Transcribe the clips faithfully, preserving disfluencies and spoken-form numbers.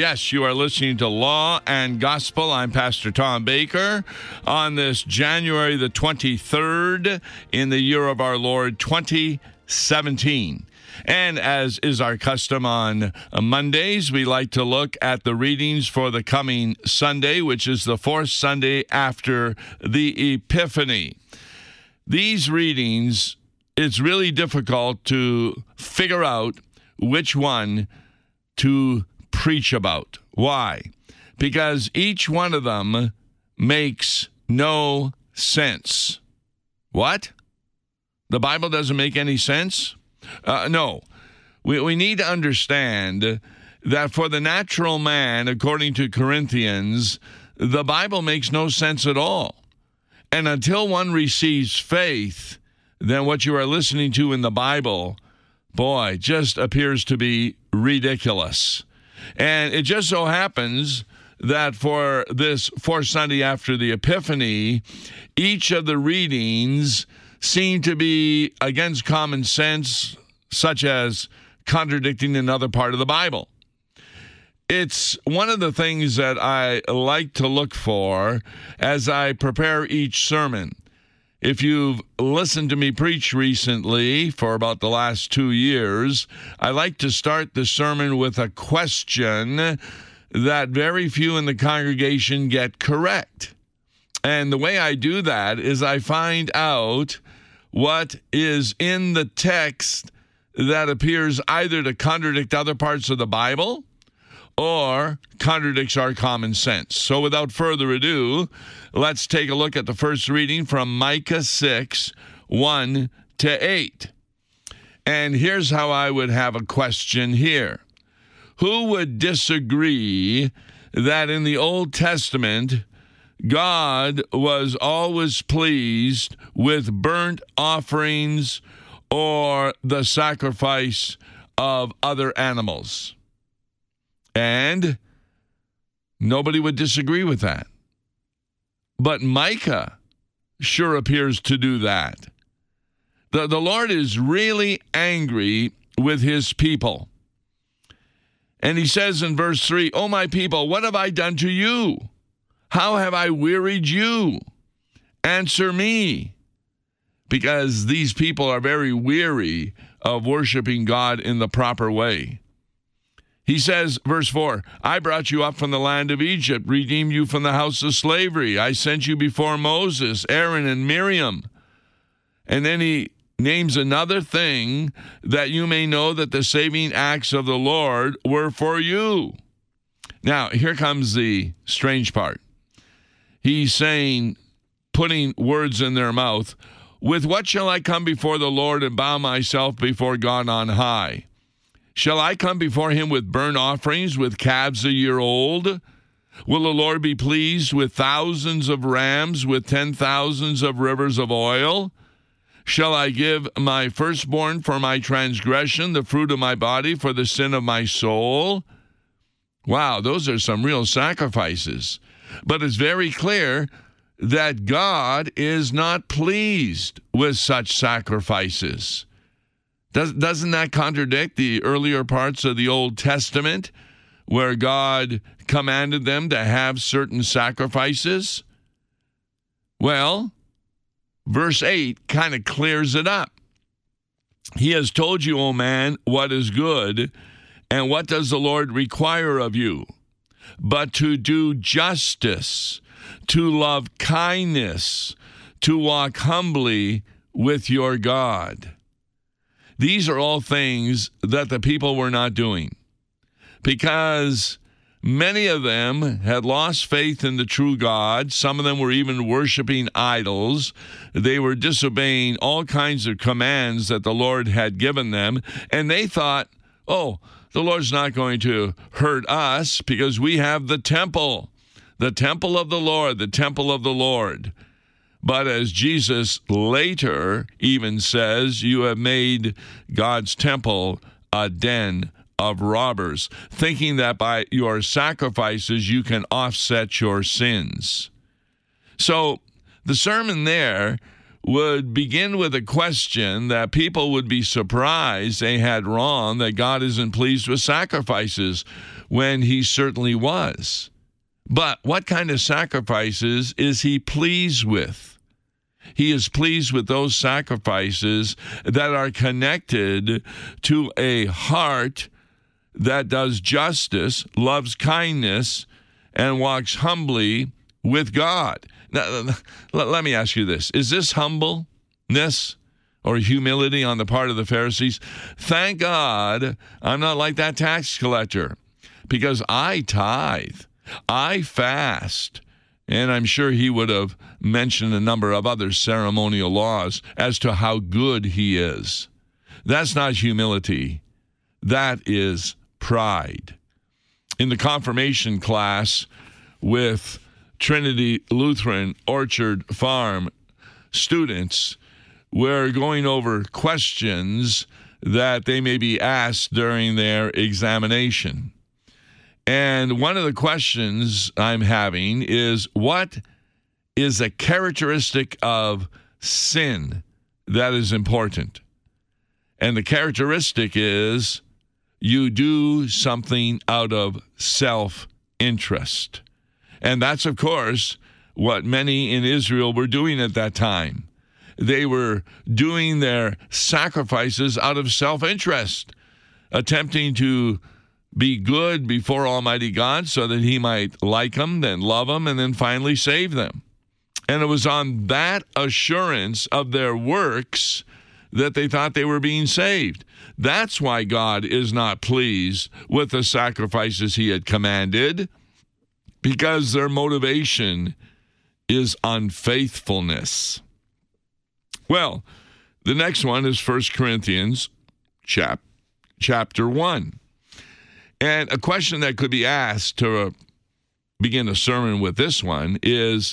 Yes, you are listening to Law and Gospel. I'm Pastor Tom Baker on this January the twenty-third in the year of our Lord twenty seventeen. And as is our custom on Mondays, we like to look at the readings for the coming Sunday, which is the fourth Sunday after the Epiphany. These readings, it's really difficult to figure out which one to preach about. Why? Because each one of them makes no sense. What? The Bible doesn't make any sense? Uh, no. We, we need to understand that for the natural man, according to Corinthians, the Bible makes no sense at all. And until one receives faith, then what you are listening to in the Bible, boy, just appears to be ridiculous. And it just so happens that for this fourth Sunday after the Epiphany, each of the readings seem to be against common sense, such as contradicting another part of the Bible. It's one of the things that I like to look for as I prepare each sermon. If you've listened to me preach recently for about the last two years, I like to start the sermon with a question that very few in the congregation get correct. And the way I do that is I find out what is in the text that appears either to contradict other parts of the Bible or contradicts our common sense. So without further ado, let's take a look at the first reading from Micah six, one to eight. And here's how I would have a question here. Who would disagree that in the Old Testament, God was always pleased with burnt offerings or the sacrifice of other animals? And nobody would disagree with that. But Micah sure appears to do that. The, the Lord is really angry with his people. And he says in verse three, "O my people, what have I done to you? How have I wearied you? Answer me." Because these people are very weary of worshiping God in the proper way. He says, verse four, "I brought you up from the land of Egypt, redeemed you from the house of slavery. I sent you before Moses, Aaron, and Miriam." And then he names another thing, "that you may know that the saving acts of the Lord were for you." Now, here comes the strange part. He's saying, putting words in their mouth, "With what shall I come before the Lord and bow myself before God on high? Shall I come before him with burnt offerings, with calves a year old? Will the Lord be pleased with thousands of rams, with ten thousands of rivers of oil? Shall I give my firstborn for my transgression, the fruit of my body for the sin of my soul?" Wow, those are some real sacrifices. But it's very clear that God is not pleased with such sacrifices. Does, doesn't that contradict the earlier parts of the Old Testament where God commanded them to have certain sacrifices? Well, verse eight kind of clears it up. "He has told you, O man, what is good, and what does the Lord require of you? But to do justice, to love kindness, to walk humbly with your God." These are all things that the people were not doing because many of them had lost faith in the true God. Some of them were even worshiping idols. They were disobeying all kinds of commands that the Lord had given them. And they thought, oh, the Lord's not going to hurt us because we have the temple, the temple of the Lord, the temple of the Lord. But as Jesus later even says, you have made God's temple a den of robbers, thinking that by your sacrifices you can offset your sins. So the sermon there would begin with a question that people would be surprised they had wrong, that God isn't pleased with sacrifices, when he certainly was. But what kind of sacrifices is he pleased with? He is pleased with those sacrifices that are connected to a heart that does justice, loves kindness, and walks humbly with God. Now, let me ask you this. Is this humbleness or humility on the part of the Pharisees? Thank God I'm not like that tax collector, because I tithe, I fast, and I'm sure he would have mentioned a number of other ceremonial laws as to how good he is. That's not humility. That is pride. In the confirmation class with Trinity Lutheran Orchard Farm students, we're going over questions that they may be asked during their examination. And one of the questions I'm having is, what is a characteristic of sin that is important? And the characteristic is you do something out of self-interest. And that's, of course, what many in Israel were doing at that time. They were doing their sacrifices out of self-interest, attempting to be good before Almighty God so that he might like them, then love them, and then finally save them. And it was on that assurance of their works that they thought they were being saved. That's why God is not pleased with the sacrifices he had commanded, because their motivation is unfaithfulness. Well, the next one is First Corinthians chap, chapter one. And a question that could be asked to uh, begin a sermon with this one is,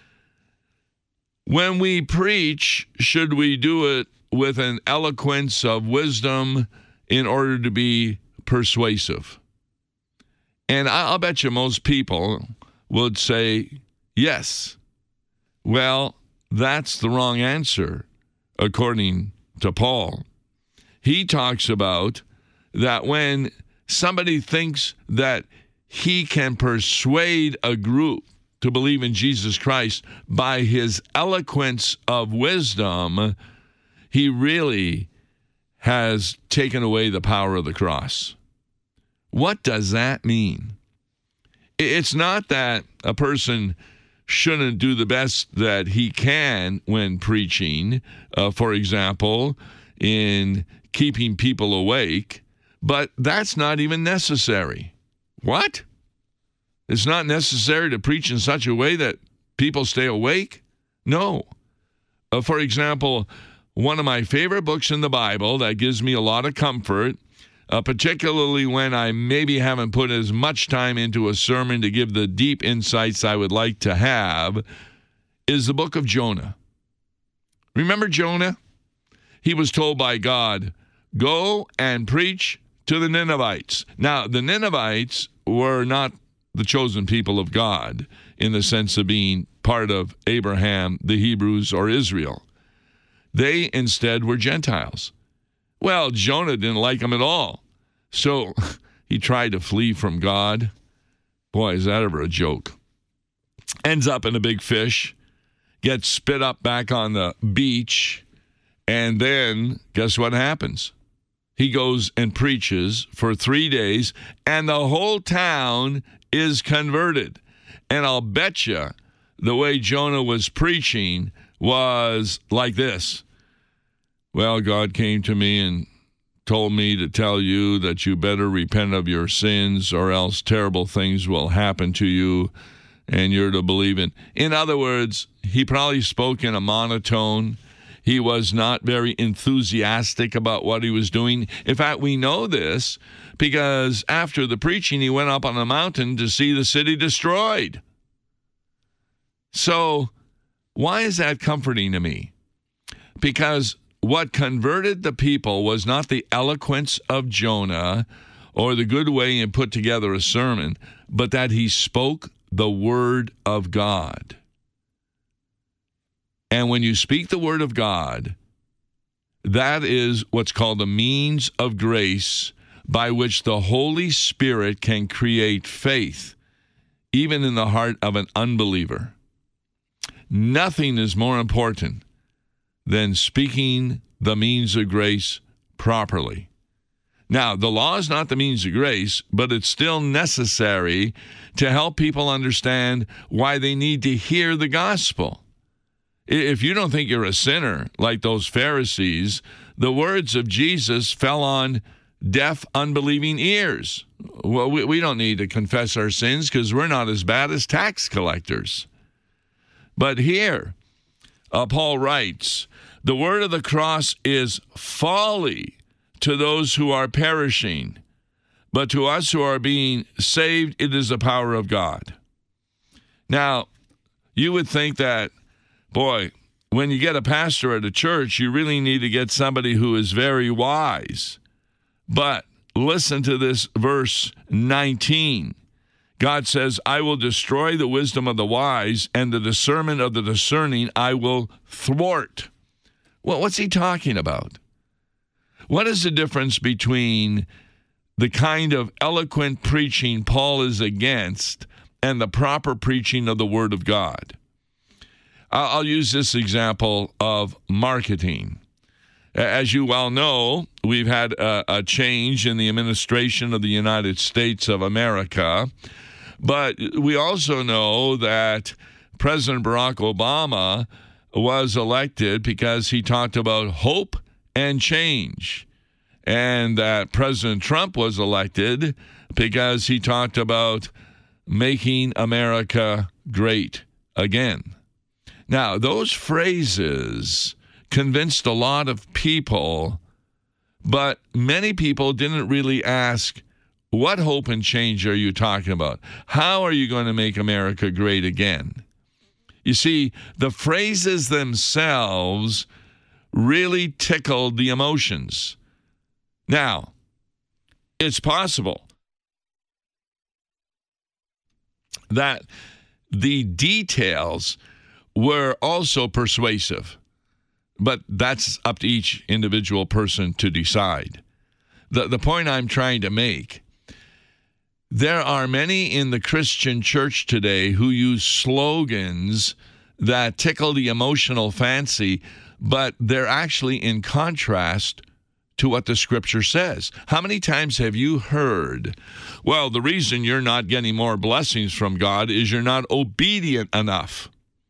when we preach, should we do it with an eloquence of wisdom in order to be persuasive? And I'll bet you most people would say yes. Well, that's the wrong answer, according to Paul. He talks about that when somebody thinks that he can persuade a group to believe in Jesus Christ by his eloquence of wisdom, he really has taken away the power of the cross. What does that mean? It's not that a person shouldn't do the best that he can when preaching, uh, for example, in keeping people awake, but that's not even necessary. What? It's not necessary to preach in such a way that people stay awake? No. Uh, for example, one of my favorite books in the Bible that gives me a lot of comfort, uh, particularly when I maybe haven't put as much time into a sermon to give the deep insights I would like to have, is the book of Jonah. Remember Jonah? He was told by God, go and preach to the Ninevites. Now, the Ninevites were not the chosen people of God in the sense of being part of Abraham, the Hebrews, or Israel. They instead were Gentiles. Well, Jonah didn't like them at all, so he tried to flee from God. Boy, is that ever a joke. Ends up in a big fish, gets spit up back on the beach, and then guess what happens? He goes and preaches for three days, and the whole town is converted. And I'll bet you the way Jonah was preaching was like this. Well, God came to me and told me to tell you that you better repent of your sins or else terrible things will happen to you and you're to believe in. In other words, he probably spoke in a monotone. He was not very enthusiastic about what he was doing. In fact, we know this because after the preaching, he went up on a mountain to see the city destroyed. So why is that comforting to me? Because what converted the people was not the eloquence of Jonah or the good way he put together a sermon, but that he spoke the word of God. And when you speak the word of God, that is what's called a means of grace by which the Holy Spirit can create faith, even in the heart of an unbeliever. Nothing is more important than speaking the means of grace properly. Now, the law is not the means of grace, but it's still necessary to help people understand why they need to hear the gospel. If you don't think you're a sinner like those Pharisees, the words of Jesus fell on deaf, unbelieving ears. Well, we, we don't need to confess our sins because we're not as bad as tax collectors. But here, uh, Paul writes, the word of the cross is folly to those who are perishing, but to us who are being saved, it is the power of God. Now, you would think that, boy, when you get a pastor at a church, you really need to get somebody who is very wise. But listen to this verse nineteen. God says, I will destroy the wisdom of the wise, and the discernment of the discerning I will thwart. Well, what's he talking about? What is the difference between the kind of eloquent preaching Paul is against and the proper preaching of the Word of God? I'll use this example of marketing. As you well know, we've had a, a change in the administration of the United States of America, but we also know that President Barack Obama was elected because he talked about hope and change, and that President Trump was elected because he talked about making America great again. Now, those phrases convinced a lot of people, but many people didn't really ask, what hope and change are you talking about? How are you going to make America great again? You see, the phrases themselves really tickled the emotions. Now, it's possible that the details were also persuasive, but that's up to each individual person to decide. The, the point I'm trying to make, there are many in the Christian church today who use slogans that tickle the emotional fancy, but they're actually in contrast to what the Scripture says. How many times have you heard, well, the reason you're not getting more blessings from God is you're not obedient enough?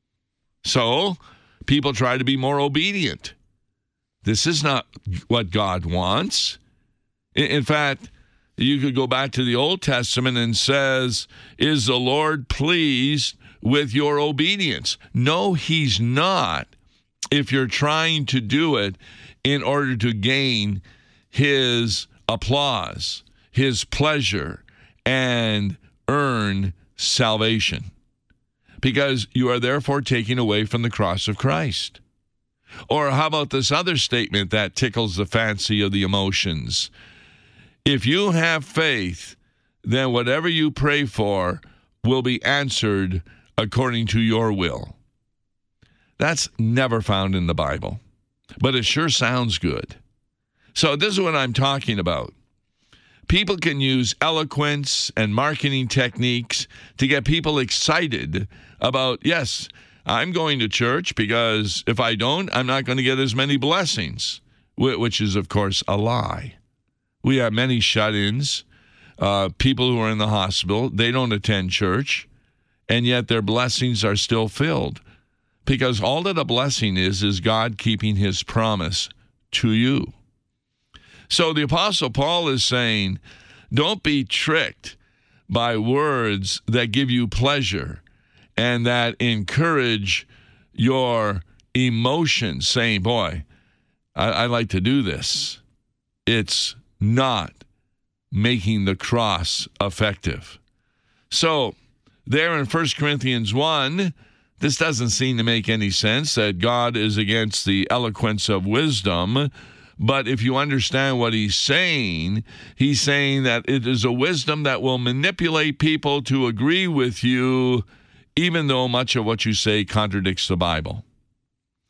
So people try to be more obedient. This is not what God wants. In fact, you could go back to the Old Testament and says, is the Lord pleased with your obedience? No, he's not, if you're trying to do it in order to gain his applause, his pleasure, and earn salvation. Because you are therefore taking away from the cross of Christ. Or how about this other statement that tickles the fancy of the emotions? If you have faith, then whatever you pray for will be answered according to your will. That's never found in the Bible, but it sure sounds good. So this is what I'm talking about. People can use eloquence and marketing techniques to get people excited about, yes, I'm going to church because if I don't, I'm not going to get as many blessings, which is, of course, a lie. We have many shut-ins, uh, people who are in the hospital, they don't attend church, and yet their blessings are still filled. Because all that a blessing is, is God keeping his promise to you. So the Apostle Paul is saying, don't be tricked by words that give you pleasure and that encourage your emotions, saying, boy, I, I like to do this. It's not making the cross effective. So there in First Corinthians one, this doesn't seem to make any sense, that God is against the eloquence of wisdom. But if you understand what he's saying, he's saying that it is a wisdom that will manipulate people to agree with you, even though much of what you say contradicts the Bible.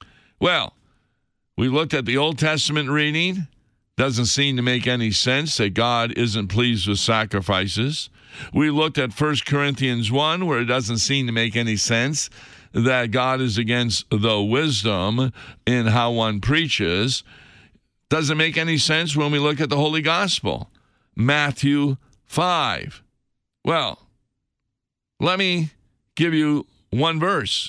Well, we looked at the Old Testament reading. Doesn't seem to make any sense that God isn't pleased with sacrifices. We looked at First Corinthians one, where it doesn't seem to make any sense that God is against the wisdom in how one preaches. Doesn't make any sense when we look at the Holy Gospel. Matthew five. Well, let me give you one verse.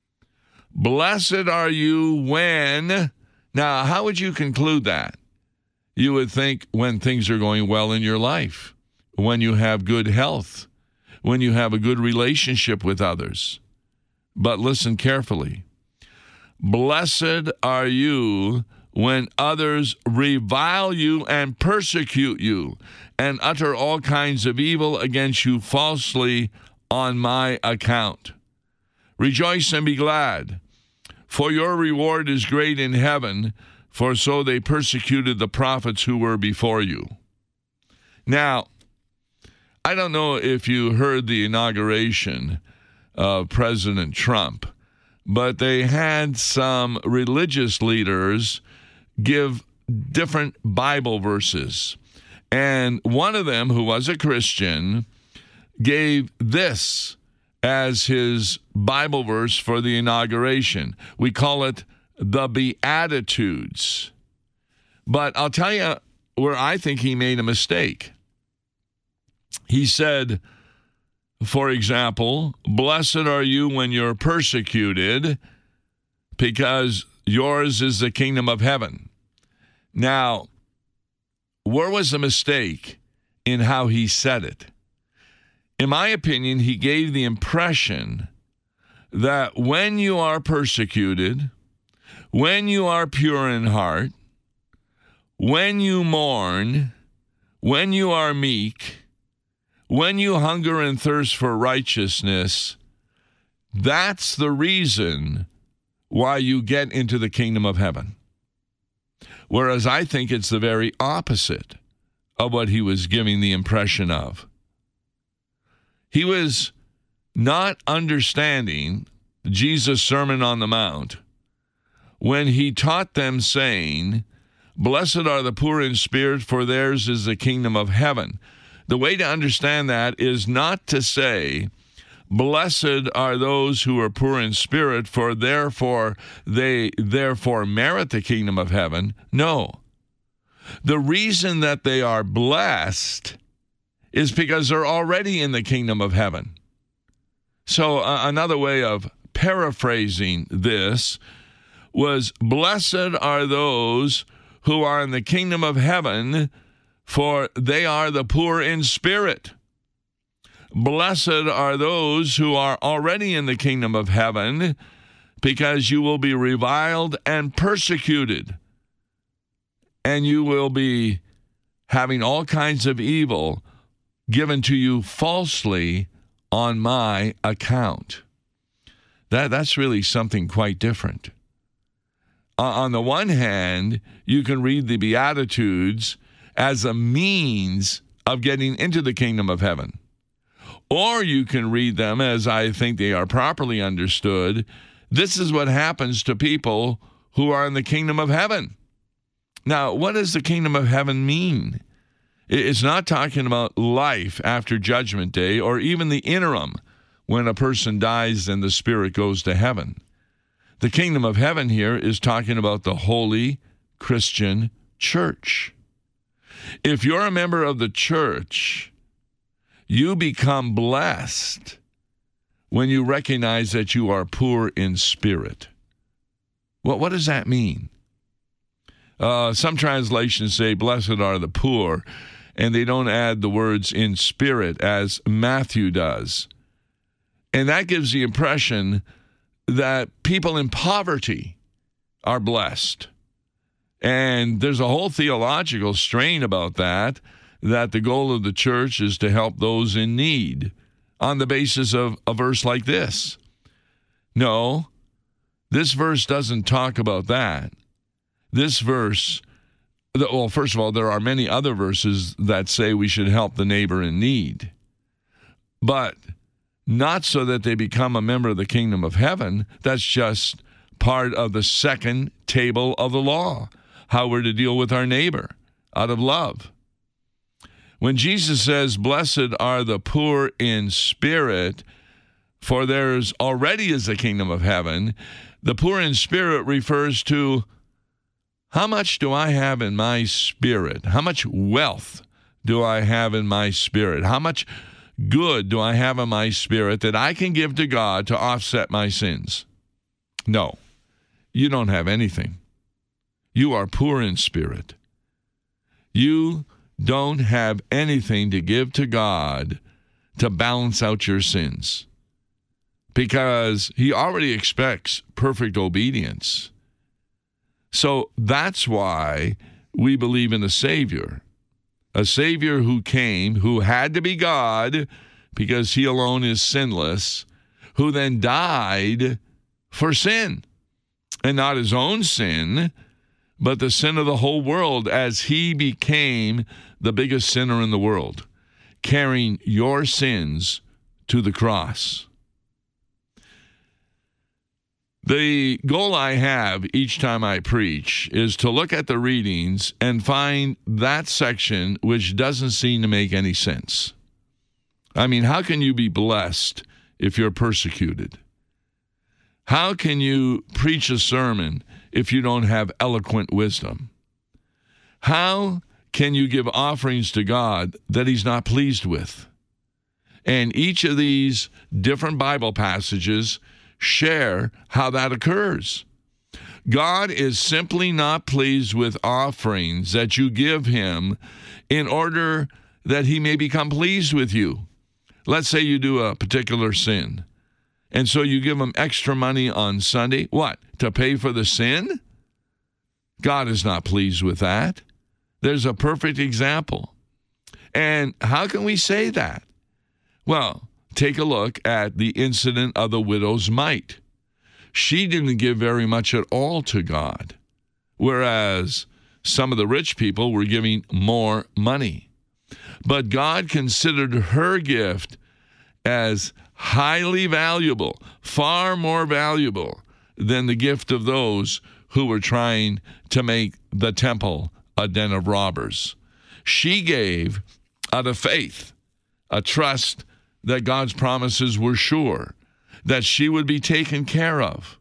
Blessed are you when... Now, how would you conclude that? You would think when things are going well in your life, when you have good health, when you have a good relationship with others. But listen carefully. Blessed are you when others revile you and persecute you and utter all kinds of evil against you falsely on my account. Rejoice and be glad, for your reward is great in heaven, for so they persecuted the prophets who were before you. Now, I don't know if you heard the inauguration of President Trump, but they had some religious leaders give different Bible verses. And one of them, who was a Christian, gave this as his Bible verse for the inauguration. We call it the Beatitudes. But I'll tell you where I think he made a mistake. He said, for example, blessed are you when you're persecuted, because yours is the kingdom of heaven. Now, where was the mistake in how he said it? In my opinion, he gave the impression that when you are persecuted, when you are pure in heart, when you mourn, when you are meek, when you hunger and thirst for righteousness, that's the reason why you get into the kingdom of heaven. Whereas I think it's the very opposite of what he was giving the impression of. He was not understanding Jesus' Sermon on the Mount when he taught them, saying, blessed are the poor in spirit, for theirs is the kingdom of heaven. The way to understand that is not to say, blessed are those who are poor in spirit, for therefore they therefore merit the kingdom of heaven. No. The reason that they are blessed is because they're already in the kingdom of heaven. So uh, another way of paraphrasing this was, blessed are those who are in the kingdom of heaven, for they are the poor in spirit. Blessed are those who are already in the kingdom of heaven, because you will be reviled and persecuted, and you will be having all kinds of evil given to you falsely on my account. That, that's really something quite different. Uh, on the one hand, you can read the Beatitudes as a means of getting into the kingdom of heaven. Or you can read them as I think they are properly understood. This is what happens to people who are in the kingdom of heaven. Now, what does the kingdom of heaven mean? It's not talking about life after Judgment Day or even the interim when a person dies and the spirit goes to heaven. The kingdom of heaven here is talking about the holy Christian church. If you're a member of the church, you become blessed when you recognize that you are poor in spirit. Well, what does that mean? Uh, some translations say, blessed are the poor, and they don't add the words in spirit as Matthew does. And that gives the impression that people in poverty are blessed. And there's a whole theological strain about that, that the goal of the church is to help those in need on the basis of a verse like this. No, this verse doesn't talk about that. This verse, well, first of all, there are many other verses that say we should help the neighbor in need, but not so that they become a member of the kingdom of heaven. That's just part of the second table of the law, how we're to deal with our neighbor out of love. When Jesus says, "Blessed are the poor in spirit, for theirs already is the kingdom of heaven," the poor in spirit refers to how much do I have in my spirit? How much wealth do I have in my spirit? How much good do I have in my spirit that I can give to God to offset my sins? No, you don't have anything. You are poor in spirit. You don't have anything to give to God to balance out your sins, because he already expects perfect obedience. So that's why we believe in a Savior, a Savior who came, who had to be God because he alone is sinless, who then died for sin, and not his own sin, but the sin of the whole world, as he became the biggest sinner in the world, carrying your sins to the cross. The goal I have each time I preach is to look at the readings and find that section which doesn't seem to make any sense. I mean, how can you be blessed if you're persecuted? How can you preach a sermon if you don't have eloquent wisdom? How can you give offerings to God that he's not pleased with? And each of these different Bible passages share how that occurs. God is simply not pleased with offerings that you give him in order that he may become pleased with you. Let's say you do a particular sin, and so you give him extra money on Sunday. What? To pay for the sin? God is not pleased with that. There's a perfect example. And how can we say that? Well, take a look at the incident of the widow's mite. She didn't give very much at all to God, whereas some of the rich people were giving more money. But God considered her gift as highly valuable, far more valuable than the gift of those who were trying to make the temple a den of robbers. She gave out of faith, a trust that God's promises were sure, that she would be taken care of.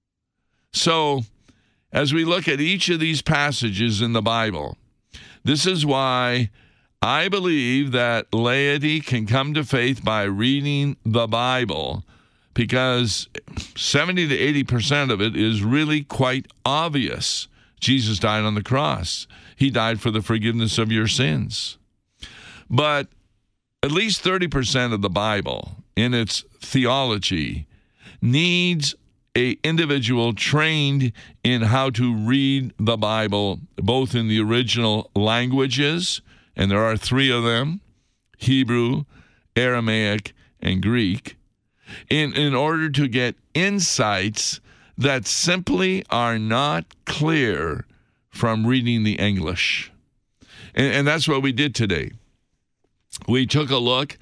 So, as we look at each of these passages in the Bible, this is why I believe that laity can come to faith by reading the Bible, because seventy to eighty percent of it is really quite obvious. Jesus died on the cross. He died for the forgiveness of your sins. But at least thirty percent of the Bible in its theology needs an individual trained in how to read the Bible, both in the original languages, and there are three of them, Hebrew, Aramaic, and Greek, in, in order to get insights that simply are not clear from reading the English. And, and that's what we did today. We took a look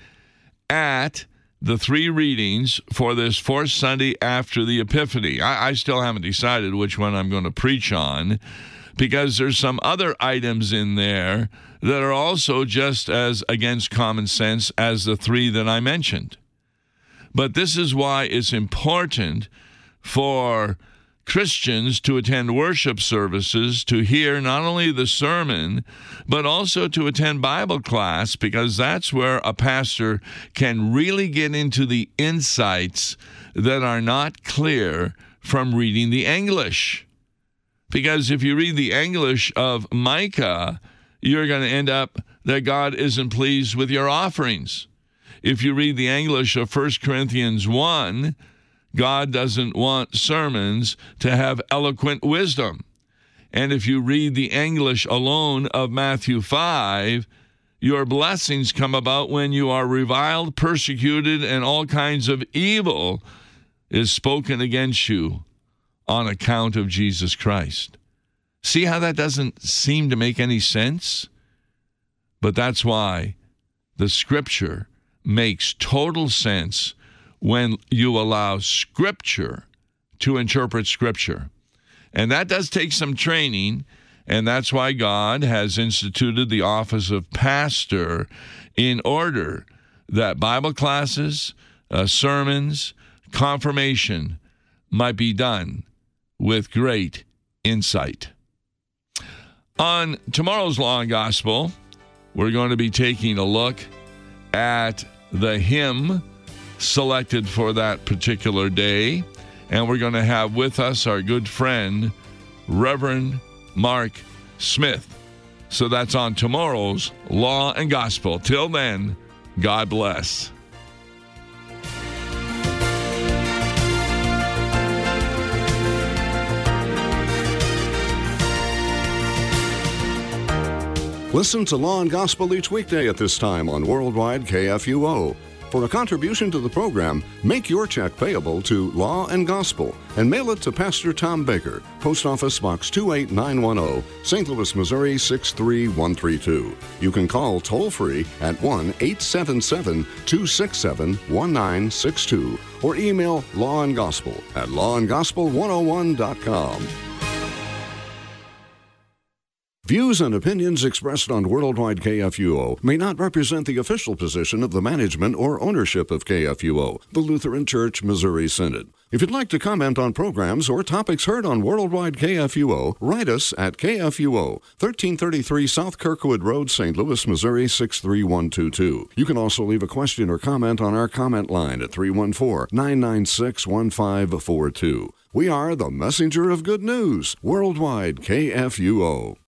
at the three readings for this fourth Sunday after the Epiphany. I, I still haven't decided which one I'm going to preach on, because there's some other items in there that are also just as against common sense as the three that I mentioned. But this is why it's important for Christians to attend worship services, to hear not only the sermon, but also to attend Bible class, because that's where a pastor can really get into the insights that are not clear from reading the English. Because if you read the English of Micah, you're going to end up that God isn't pleased with your offerings. If you read the English of First Corinthians one, God doesn't want sermons to have eloquent wisdom. And if you read the English alone of Matthew five, your blessings come about when you are reviled, persecuted, and all kinds of evil is spoken against you on account of Jesus Christ. See how that doesn't seem to make any sense? But that's why the Scripture makes total sense when you allow Scripture to interpret Scripture. And that does take some training, and that's why God has instituted the office of pastor in order that Bible classes, uh, sermons, confirmation might be done with great insight. On tomorrow's Law and Gospel, we're going to be taking a look at the hymn selected for that particular day, and we're going to have with us our good friend, Reverend Mark Smith. So that's on tomorrow's Law and Gospel. Till then, God bless. Listen to Law and Gospel each weekday at this time on Worldwide K F U O. For a contribution to the program, make your check payable to Law and Gospel and mail it to Pastor Tom Baker, Post Office Box two eight nine one zero, Saint Louis, Missouri six three one three two. You can call toll-free at one eight seven seven, two six seven, one nine six two or email Law and Gospel at law and gospel one oh one dot com. Views and opinions expressed on Worldwide K F U O may not represent the official position of the management or ownership of K F U O, the Lutheran Church Missouri Synod. If you'd like to comment on programs or topics heard on Worldwide K F U O, write us at K F U O, thirteen thirty-three South Kirkwood Road, Saint Louis, Missouri six three one two two. You can also leave a question or comment on our comment line at three one four, nine nine six, one five four two. We are the messenger of good news, Worldwide K F U O.